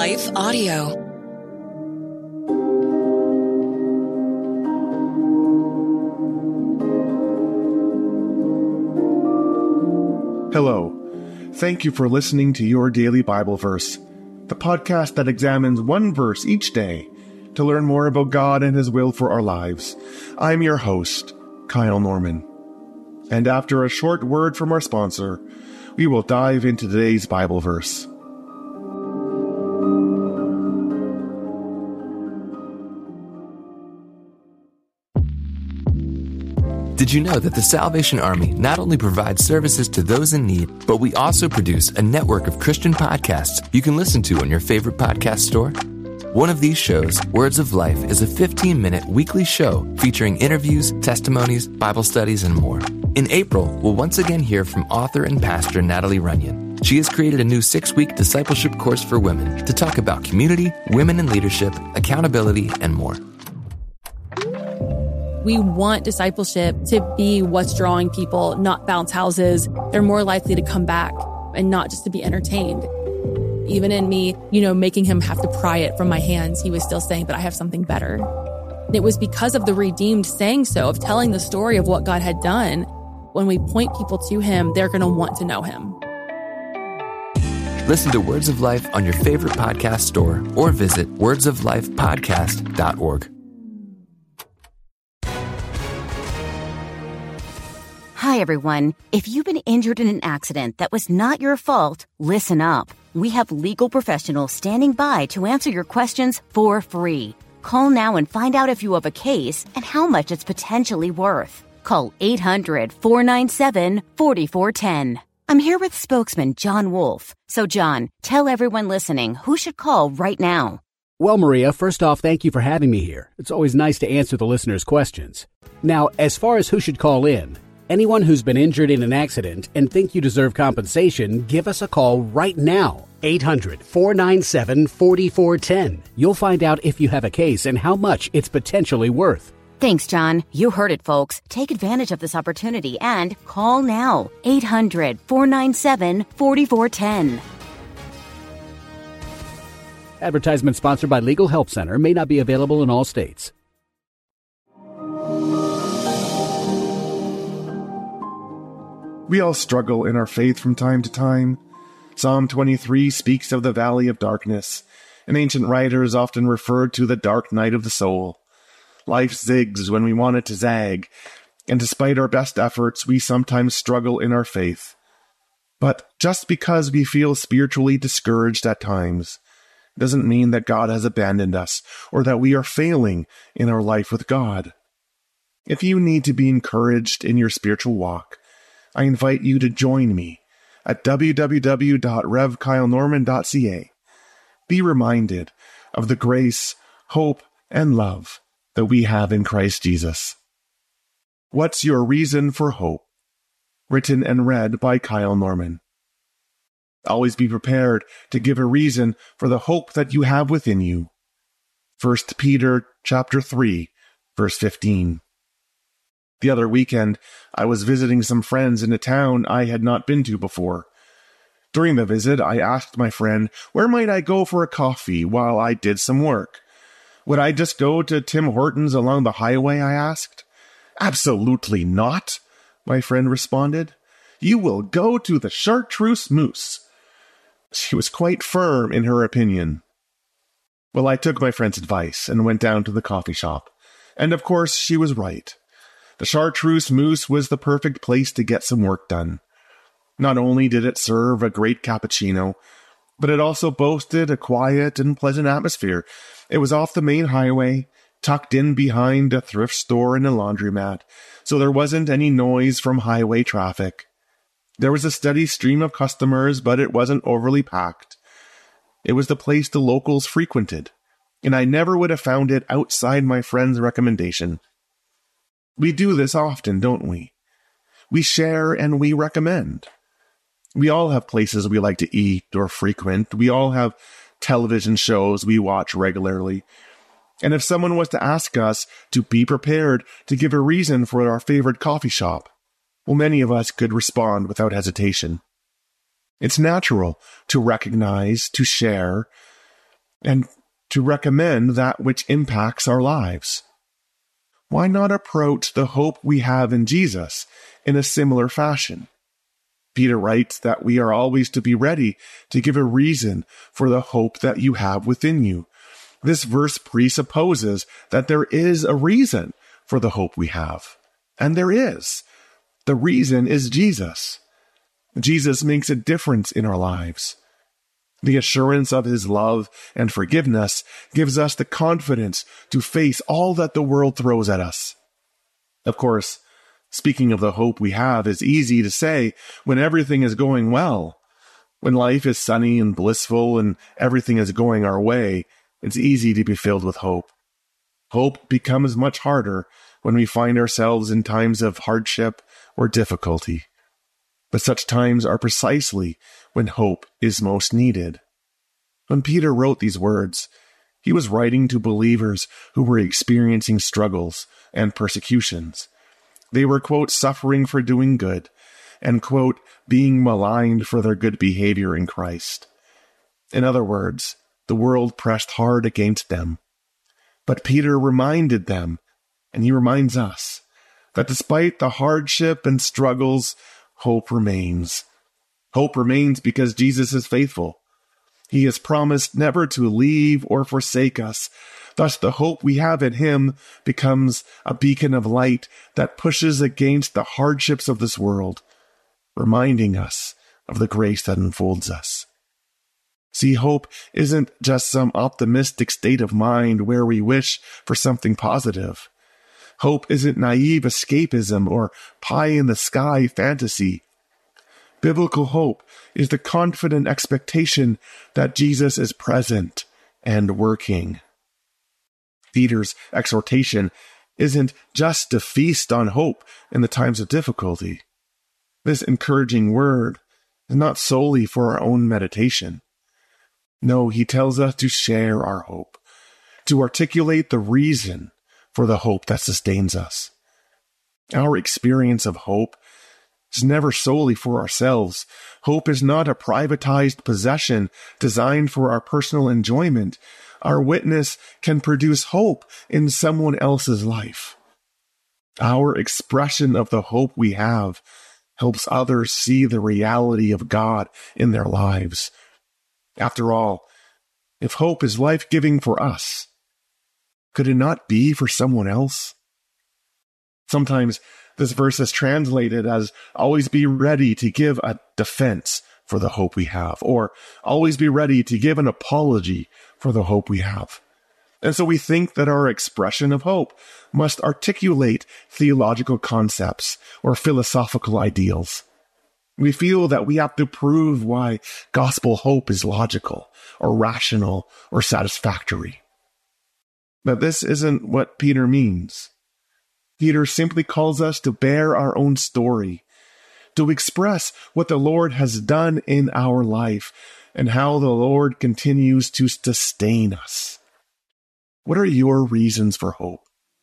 Life Audio. Hello. Thank you for listening to Your Daily Bible Verse, the podcast that examines one verse each day to learn more about God and His will for our lives. I'm your host, Kyle Norman. And after a short word from our sponsor, we will dive into today's Bible verse. Did you know that the Salvation Army not only provides services to those in need, but we also produce a network of Christian podcasts you can listen to on your favorite podcast store? One of these shows, Words of Life, is a 15-minute weekly show featuring interviews, testimonies, Bible studies, and more. In April, we'll once again hear from author and pastor Natalie Runyon. She has created a new 6-week discipleship course for women to talk about community, women in leadership, accountability, and more. We want discipleship to be what's drawing people, not bounce houses. They're more likely to come back and not just to be entertained. Even in me, making him have to pry it from my hands, he was still saying, but I have something better. And it was because of the redeemed saying so, of telling the story of what God had done. When we point people to him, they're going to want to know him. Listen to Words of Life on your favorite podcast store or visit wordsoflifepodcast.org. Hi, everyone. If you've been injured in an accident that was not your fault, listen up. We have legal professionals standing by to answer your questions for free. Call now and find out if you have a case and how much it's potentially worth. Call 800-497-4410. I'm here with spokesman John Wolf. So, John, tell everyone listening who should call right now. Well, Maria, first off, thank you for having me here. It's always nice to answer the listeners' questions. Now, as far as who should call in, anyone who's been injured in an accident and think you deserve compensation, give us a call right now. 800-497-4410. You'll find out if you have a case and how much it's potentially worth. Thanks, John. You heard it, folks. Take advantage of this opportunity and call now. 800-497-4410. Advertisement sponsored by Legal Help Center. May not be available in all states. We all struggle in our faith from time to time. Psalm 23 speaks of the valley of darkness, and ancient writers often referred to the dark night of the soul. Life zigs when we want it to zag, and despite our best efforts, we sometimes struggle in our faith. But just because we feel spiritually discouraged at times, doesn't mean that God has abandoned us, or that we are failing in our life with God. If you need to be encouraged in your spiritual walk, I invite you to join me at www.revkylenorman.ca. Be reminded of the grace, hope, and love that we have in Christ Jesus. What's Your Reason for Hope? Written and read by Kyle Norman. Always be prepared to give a reason for the hope that you have within you. 1 Peter chapter 3, verse 15. The other weekend, I was visiting some friends in a town I had not been to before. During the visit, I asked my friend, where might I go for a coffee while I did some work? Would I just go to Tim Hortons along the highway, I asked. Absolutely not, my friend responded. You will go to the Chartreuse Moose. She was quite firm in her opinion. Well, I took my friend's advice and went down to the coffee shop. And of course, she was right. The Chartreuse Moose was the perfect place to get some work done. Not only did it serve a great cappuccino, but it also boasted a quiet and pleasant atmosphere. It was off the main highway, tucked in behind a thrift store and a laundromat, so there wasn't any noise from highway traffic. There was a steady stream of customers, but it wasn't overly packed. It was the place the locals frequented, and I never would have found it outside my friend's recommendation. We do this often, don't we? We share and we recommend. We all have places we like to eat or frequent. We all have television shows we watch regularly. And if someone was to ask us to be prepared to give a reason for our favorite coffee shop, well, many of us could respond without hesitation. It's natural to recognize, to share, and to recommend that which impacts our lives. Why not approach the hope we have in Jesus in a similar fashion? Peter writes that we are always to be ready to give a reason for the hope that you have within you. This verse presupposes that there is a reason for the hope we have. And there is. The reason is Jesus. Jesus makes a difference in our lives. The assurance of his love and forgiveness gives us the confidence to face all that the world throws at us. Of course, speaking of the hope we have is easy to say when everything is going well. When life is sunny and blissful and everything is going our way, it's easy to be filled with hope. Hope becomes much harder when we find ourselves in times of hardship or difficulty. But such times are precisely when hope is most needed. When Peter wrote these words, he was writing to believers who were experiencing struggles and persecutions. They were, quote, suffering for doing good, and, quote, being maligned for their good behavior in Christ. In other words, the world pressed hard against them. But Peter reminded them, and he reminds us, that despite the hardship and struggles, hope remains. Hope remains because Jesus is faithful. He has promised never to leave or forsake us. Thus, the hope we have in him becomes a beacon of light that pushes against the hardships of this world, reminding us of the grace that enfolds us. See, hope isn't just some optimistic state of mind where we wish for something positive. Hope isn't naive escapism or pie-in-the-sky fantasy. Biblical hope is the confident expectation that Jesus is present and working. Peter's exhortation isn't just to feast on hope in the times of difficulty. This encouraging word is not solely for our own meditation. No, he tells us to share our hope, to articulate the reason for the hope that sustains us. Our experience of hope is never solely for ourselves. Hope is not a privatized possession designed for our personal enjoyment. Our witness can produce hope in someone else's life. Our expression of the hope we have helps others see the reality of God in their lives. After all, if hope is life-giving for us, could it not be for someone else? Sometimes this verse is translated as always be ready to give a defense for the hope we have, or always be ready to give an apology for the hope we have. And so we think that our expression of hope must articulate theological concepts or philosophical ideals. We feel that we have to prove why gospel hope is logical or rational or satisfactory. But this isn't what Peter means. Peter simply calls us to bear our own story, to express what the Lord has done in our life and how the Lord continues to sustain us. What are your reasons for hope?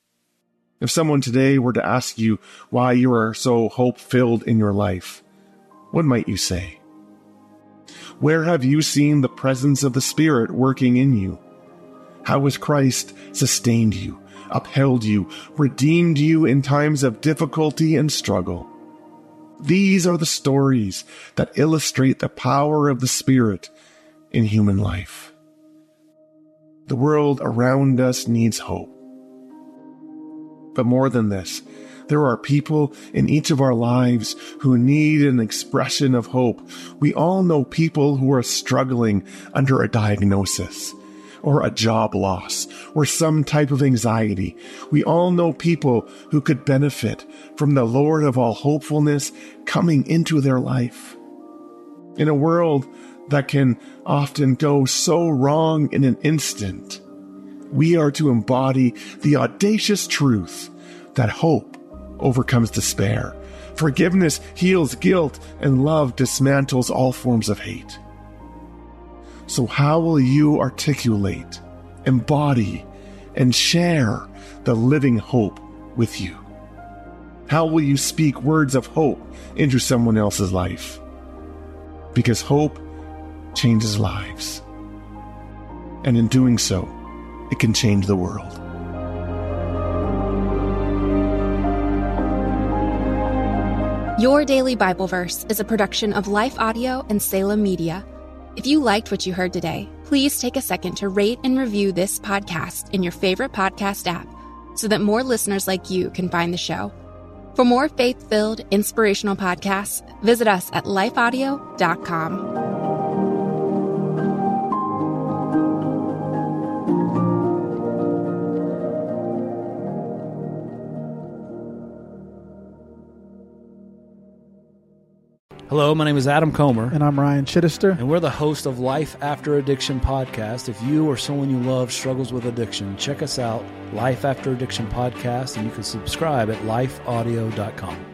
If someone today were to ask you why you are so hope-filled in your life, what might you say? Where have you seen the presence of the Spirit working in you? How has Christ sustained you, upheld you, redeemed you in times of difficulty and struggle? These are the stories that illustrate the power of the Spirit in human life. The world around us needs hope. But more than this, there are people in each of our lives who need an expression of hope. We all know people who are struggling under a diagnosis, or a job loss, or some type of anxiety. We all know people who could benefit from the Lord of all hopefulness coming into their life. In a world that can often go so wrong in an instant, we are to embody the audacious truth that hope overcomes despair, forgiveness heals guilt, and love dismantles all forms of hate. So how will you articulate, embody, and share the living hope with you? How will you speak words of hope into someone else's life? Because hope changes lives. And in doing so, it can change the world. Your Daily Bible Verse is a production of Life Audio and Salem Media. If you liked what you heard today, please take a second to rate and review this podcast in your favorite podcast app so that more listeners like you can find the show. For more faith-filled, inspirational podcasts, visit us at lifeaudio.com. Hello, my name is Adam Comer. And I'm Ryan Chittister. And we're the host of Life After Addiction podcast. If you or someone you love struggles with addiction, check us out, Life After Addiction podcast, and you can subscribe at lifeaudio.com.